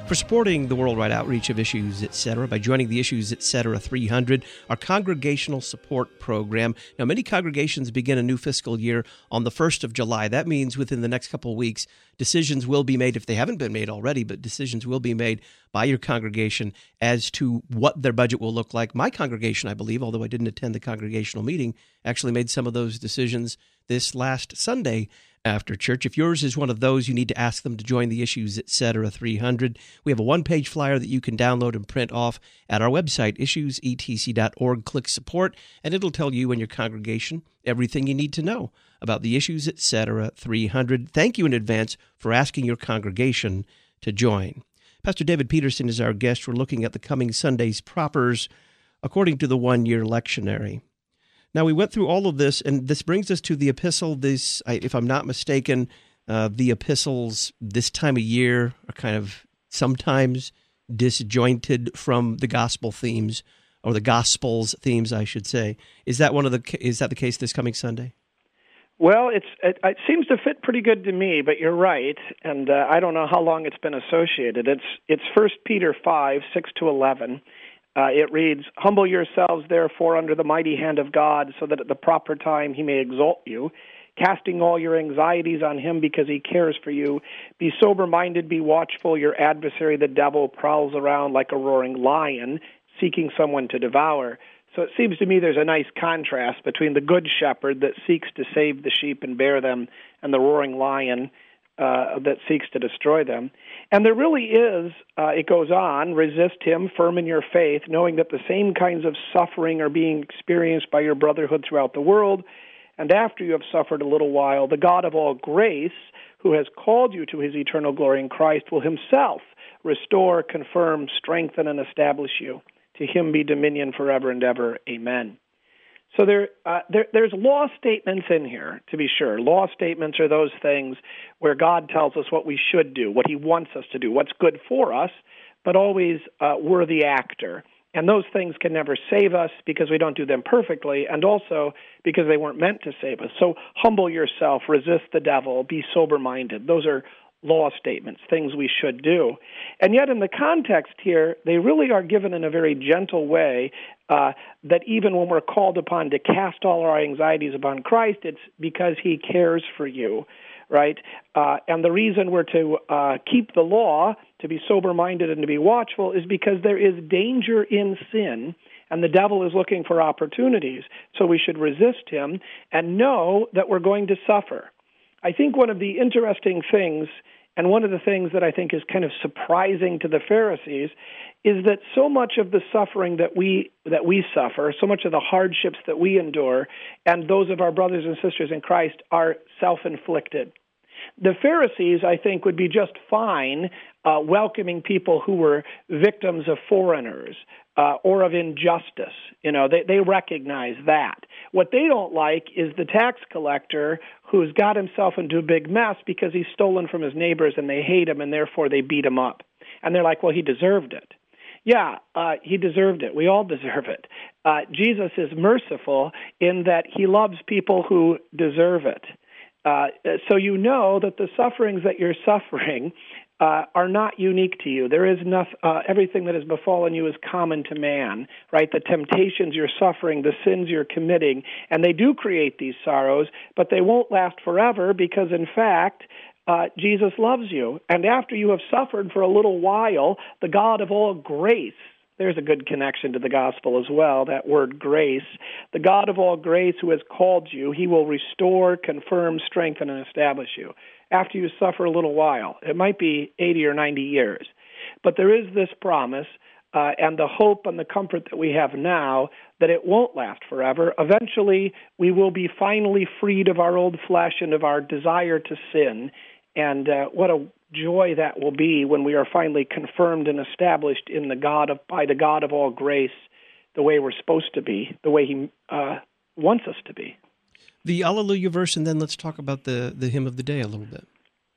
for supporting the worldwide outreach of Issues Etc. by joining the Issues Etc. three hundred, our congregational support program. Now, many congregations begin a new fiscal year on the first of July. That means within the next couple of weeks, decisions will be made, if they haven't been made already, but decisions will be made by your congregation as to what their budget will look like. My congregation, I believe, although I didn't attend the congregational meeting, actually made some of those decisions this last Sunday after church. If yours is one of those, you need to ask them to join the Issues Etc. three hundred. We have a one-page flyer that you can download and print off at our website, issues e t c dot org. Click support, and it'll tell you and your congregation everything you need to know about the Issues Etc. three hundred. Thank you in advance for asking your congregation to join. Pastor David Peterson is our guest. We're looking at the coming Sunday's propers according to the one-year lectionary. Now, we went through all of this, and this brings us to the epistle. This, if I'm not mistaken, uh, the epistles this time of year are kind of sometimes disjointed from the gospel themes, or the gospel's themes, I should say. Is that one of the? Is that the case this coming Sunday? Well, it's it, it seems to fit pretty good to me, but you're right, and uh, I don't know how long it's been associated. It's it's First Peter five six to eleven. Uh, it reads, "Humble yourselves, therefore, under the mighty hand of God, so that at the proper time he may exalt you, casting all your anxieties on him because he cares for you. Be sober-minded, be watchful. Your adversary, the devil, prowls around like a roaring lion, seeking someone to devour." So it seems to me there's a nice contrast between the good shepherd that seeks to save the sheep and bear them, and the roaring lion Uh, that seeks to destroy them. And there really is, uh, it goes on, resist him, firm in your faith, knowing that the same kinds of suffering are being experienced by your brotherhood throughout the world. And after you have suffered a little while, the God of all grace, who has called you to his eternal glory in Christ, will himself restore, confirm, strengthen, and establish you. To him be dominion forever and ever. Amen. So there, uh, there, there's law statements in here, to be sure. Law statements are those things where God tells us what we should do, what he wants us to do, what's good for us, but always uh, we're the actor. And those things can never save us because we don't do them perfectly, and also because they weren't meant to save us. So humble yourself, resist the devil, be sober-minded. Those are law statements, things we should do. And yet in the context here, they really are given in a very gentle way, uh, that even when we're called upon to cast all our anxieties upon Christ, it's because he cares for you, right? Uh, and the reason we're to uh, keep the law, to be sober-minded and to be watchful, is because there is danger in sin, and the devil is looking for opportunities. So we should resist him and know that we're going to suffer. I think one of the interesting things, and one of the things that I think is kind of surprising to the Pharisees, is that so much of the suffering that we that we suffer, so much of the hardships that we endure, and those of our brothers and sisters in Christ are self-inflicted. The Pharisees, I think, would be just fine uh, welcoming people who were victims of foreigners uh, or of injustice. You know, they, they recognize that. What they don't like is the tax collector who's got himself into a big mess because he's stolen from his neighbors and they hate him and therefore they beat him up. And they're like, well, he deserved it. Yeah, uh, he deserved it. We all deserve it. Uh, Jesus is merciful in that he loves people who deserve it. Uh, so you know that the sufferings that you're suffering uh, are not unique to you. There is nothing, uh, everything that has befallen you is common to man, right? The temptations you're suffering, the sins you're committing, and they do create these sorrows, but they won't last forever because, in fact, uh, Jesus loves you. And after you have suffered for a little while, the God of all grace, there's a good connection to the gospel as well, that word grace. The God of all grace who has called you, he will restore, confirm, strengthen, and establish you. After you suffer a little while, it might be eighty or ninety years. But there is this promise uh, and the hope and the comfort that we have now that it won't last forever. Eventually, we will be finally freed of our old flesh and of our desire to sin. And uh, what a joy that will be when we are finally confirmed and established in the God of by the God of all grace, the way we're supposed to be, the way he uh, wants us to be. The Alleluia verse, and then let's talk about the, the hymn of the day a little bit.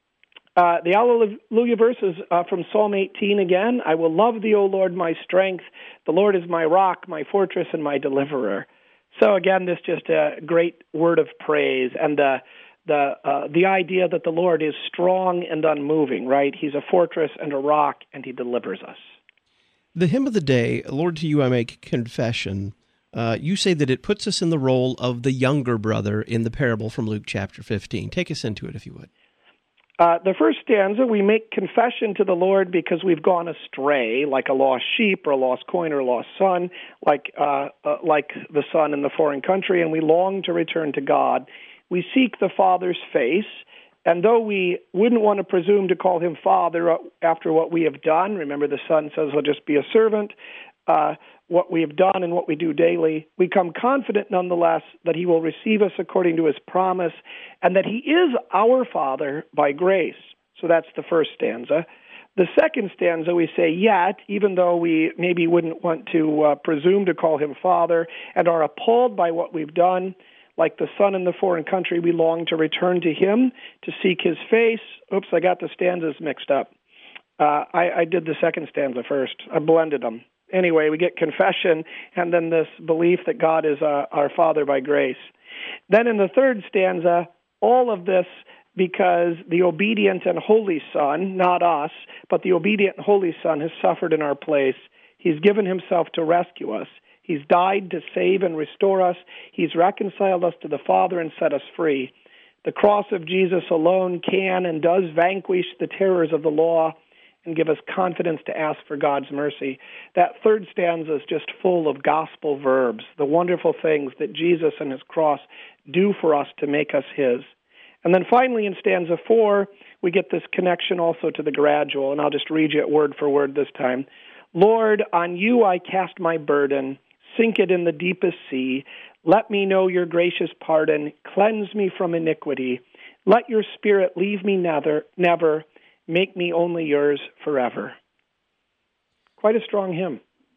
Uh, the Alleluia verse is uh, from Psalm eighteen again. I will love thee, O Lord, my strength. The Lord is my rock, my fortress, and my deliverer. So again, this just a great word of praise. And the the uh, the idea that the Lord is strong and unmoving, right? He's a fortress and a rock, and he delivers us. The hymn of the day, Lord, to you I make confession, uh, you say that it puts us in the role of the younger brother in the parable from Luke chapter fifteen. Take us into it, if you would. Uh, the first stanza, we make confession to the Lord because we've gone astray, like a lost sheep or a lost coin or a lost son, like uh, uh, like the son in the foreign country, and we long to return to God. We seek the Father's face, and though we wouldn't want to presume to call him Father after what we have done, remember the son says he'll just be a servant, uh, what we have done and what we do daily, we come confident nonetheless that he will receive us according to his promise and that he is our Father by grace. So that's the first stanza. The second stanza, we say, yet, even though we maybe wouldn't want to uh, presume to call him Father and are appalled by what we've done, like the son in the foreign country, we long to return to him, to seek his face. Oops, I got the stanzas mixed up. Uh, I, I did the second stanza first. I blended them. Anyway, we get confession and then this belief that God is uh, our Father by grace. Then in the third stanza, all of this because the obedient and holy Son, not us, but the obedient and holy Son has suffered in our place. He's given himself to rescue us. He's died to save and restore us. He's reconciled us to the Father and set us free. The cross of Jesus alone can and does vanquish the terrors of the law and give us confidence to ask for God's mercy. That third stanza is just full of gospel verbs, the wonderful things that Jesus and his cross do for us to make us his. And then finally in stanza four, we get this connection also to the gradual, and I'll just read you it word for word this time. Lord, on you I cast my burden, sink it in the deepest sea. Let me know your gracious pardon, cleanse me from iniquity. Let your spirit leave me never, never. Make me only yours forever. Quite a strong hymn.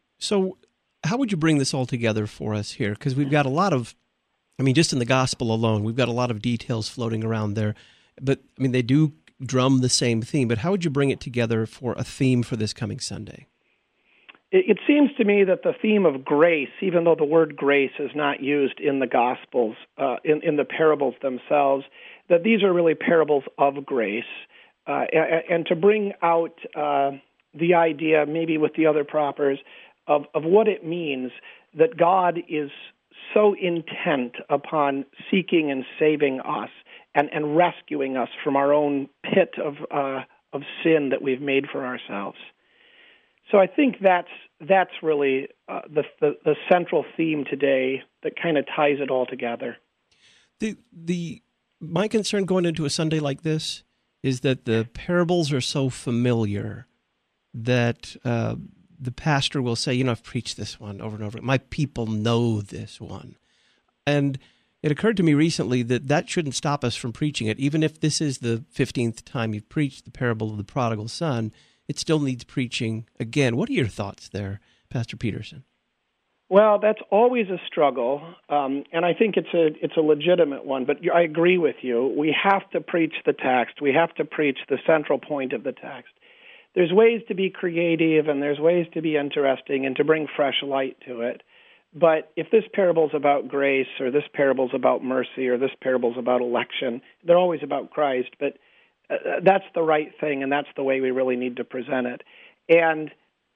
So how would you bring this all together for us here? Because we've got a lot of, I mean, just in the gospel alone, we've got a lot of details floating around there. But, I mean, they do drum the same theme. But how would you bring it together for a theme for this coming Sunday? It, it seems to me that the theme of grace, even though the word grace is not used in the Gospels, uh, in, in the parables themselves, that these are really parables of grace. Uh, and, and to bring out uh, the idea, maybe with the other propers, of, of what it means that God is so intent upon seeking and saving us and, and rescuing us from our own pit of uh, of sin that we've made for ourselves. So I think that's that's really uh, the, the the central theme today that kind of ties it all together. The the my concern going into a Sunday like this is that the parables are so familiar that uh, the pastor will say, you know, I've preached this one over and over. My people know this one. And it occurred to me recently that that shouldn't stop us from preaching it. Even if this is the fifteenth time you've preached the parable of the prodigal son, it still needs preaching again. What are your thoughts there, Pastor Peterson? Well, that's always a struggle, um, and I think it's a it's a legitimate one, but I agree with you. We have to preach the text. We have to preach the central point of the text. There's ways to be creative, and there's ways to be interesting and to bring fresh light to it. But if this parable's about grace, or this parable's about mercy, or this parable's about election, they're always about Christ, but uh, that's the right thing, and that's the way we really need to present it. And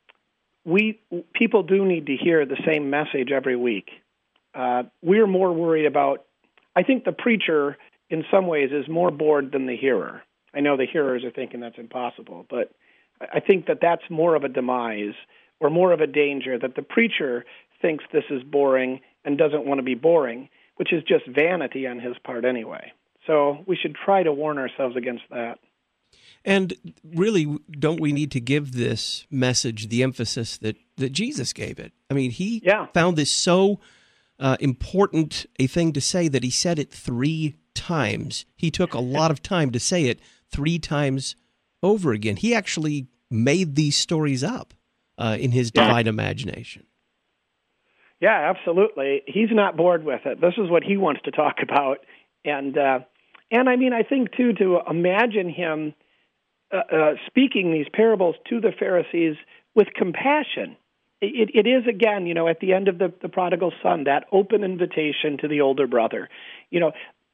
We people do need to hear the same message every week. Uh, we're more worried about, I think the preacher in some ways is more bored than the hearer. I know the hearers are thinking that's impossible, but I think that that's more of a demise or more of a danger, that the preacher thinks this is boring and doesn't want to be boring, which is just vanity on his part anyway. So we should try to warn ourselves against that. And really, don't we need to give this message the emphasis that, that Jesus gave it? I mean, he yeah. found this so uh, important a thing to say that he said it three times. He took a lot of time to say it three times over again. He actually made these stories up uh, in his yeah. divine imagination. Yeah, absolutely. He's not bored with it. This is what he wants to talk about. And, uh, and I mean, I think, too, to imagine him Uh, uh, speaking these parables to the Pharisees with compassion. It, it is, again, you know, at the end of the, the prodigal son, that open invitation to the older brother. You know,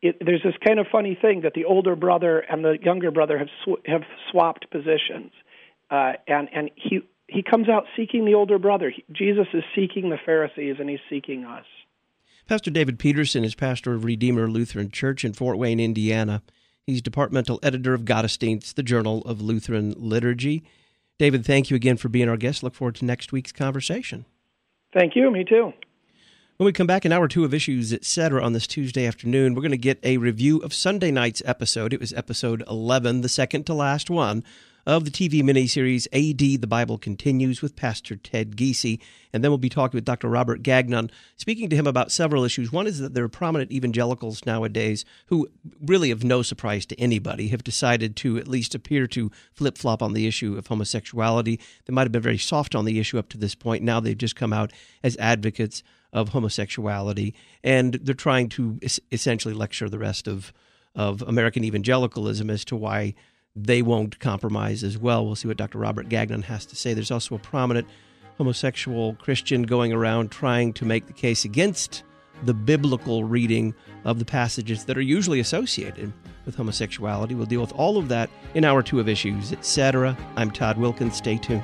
it, there's this kind of funny thing that the older brother and the younger brother have sw- have swapped positions, uh, and and he he comes out seeking the older brother. He, Jesus is seeking the Pharisees, and he's seeking us. Pastor David Peterson is pastor of Redeemer Lutheran Church in Fort Wayne, Indiana. He's departmental editor of Gottesdienst, the Journal of Lutheran Liturgy. David, thank you again for being our guest. Look forward to next week's conversation. Thank you. Me too. When we come back in hour two of Issues, et cetera, on this Tuesday afternoon, we're going to get a review of Sunday night's episode. It was episode eleven, the second to last one, of the T V miniseries A D, The Bible Continues, with Pastor Ted Giese. And then we'll be talking with Doctor Robert Gagnon, speaking to him about several issues. One is that there are prominent evangelicals nowadays who, really of no surprise to anybody, have decided to at least appear to flip-flop on the issue of homosexuality. They might have been very soft on the issue up to this point. Now they've just come out as advocates of homosexuality, and they're trying to es- essentially lecture the rest of, of American evangelicalism as to why they won't compromise as well. We'll see what Doctor Robert Gagnon has to say. There's also a prominent homosexual Christian going around trying to make the case against the biblical reading of the passages that are usually associated with homosexuality. We'll deal with all of that in hour two of Issues, et cetera. I'm Todd Wilkins. Stay tuned.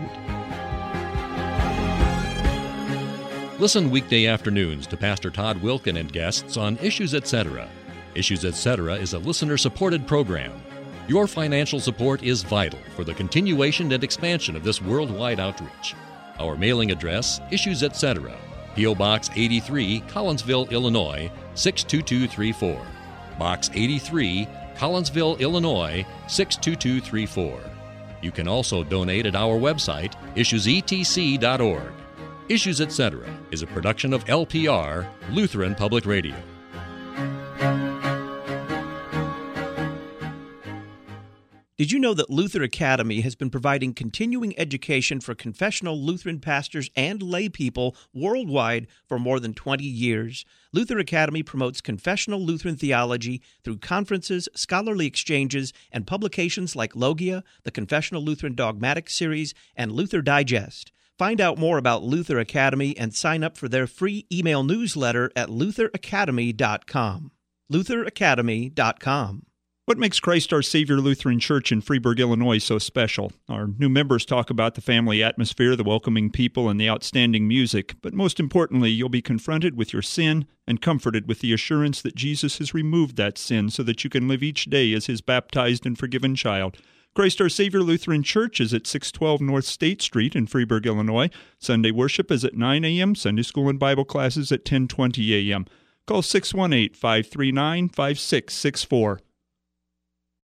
Listen weekday afternoons to Pastor Todd Wilkin and guests on Issues, et cetera. Issues, et cetera is a listener-supported program. Your financial support is vital for the continuation and expansion of this worldwide outreach. Our mailing address, Issues, et cetera, P O. Box eighty-three, Collinsville, Illinois, six two two three four. Box eighty-three, Collinsville, Illinois, six two two three four. You can also donate at our website, issues e t c dot org. Issues, et cetera is a production of L P R, Lutheran Public Radio. Did you know that Luther Academy has been providing continuing education for confessional Lutheran pastors and lay people worldwide for more than twenty years? Luther Academy promotes confessional Lutheran theology through conferences, scholarly exchanges, and publications like Logia, the Confessional Lutheran Dogmatic Series, and Luther Digest. Find out more about Luther Academy and sign up for their free email newsletter at luther academy dot com. luther academy dot com. What makes Christ Our Savior Lutheran Church in Freeburg, Illinois so special? Our new members talk about the family atmosphere, the welcoming people, and the outstanding music. But most importantly, you'll be confronted with your sin and comforted with the assurance that Jesus has removed that sin so that you can live each day as His baptized and forgiven child. Christ Our Savior Lutheran Church is at six twelve North State Street in Freeburg, Illinois. Sunday worship is at nine a.m., Sunday school and Bible classes at ten twenty a.m. Call six one eight, five three nine, five six six four.